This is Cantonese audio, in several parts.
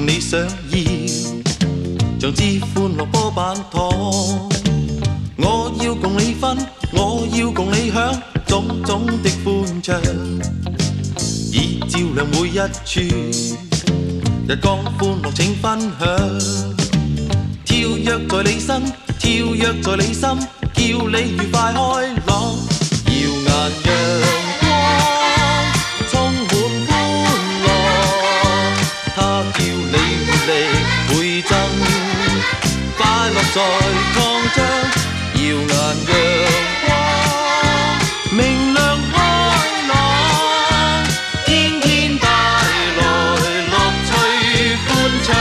共你想要，像支歡樂波板糖。我要共你分，我要共你享，種種的歡暢，已照亮每一處。日光歡樂請分享，跳躍在你身，跳躍在你心，叫你愉快開朗，耀眼陽光，充滿歡樂，它叫你活力倍增，快樂在擴張，耀眼陽光，明亮開朗，天天帶來樂趣歡暢。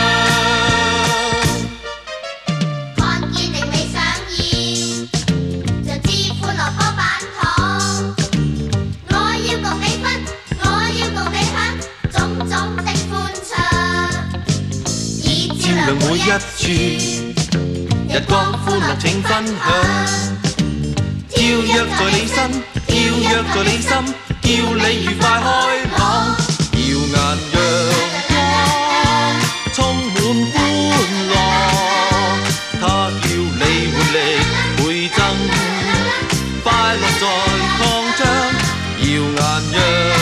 看見令你想要，像支歡樂波板糖。我要共你分，我要共你享，種種的歡暢，已照亮每一處。日光歡樂請分享，跳躍在你身，跳躍在你心，叫你愉快開朗， 耀眼陽光，充滿歡樂，它叫你活力倍增，快樂在擴張，耀眼陽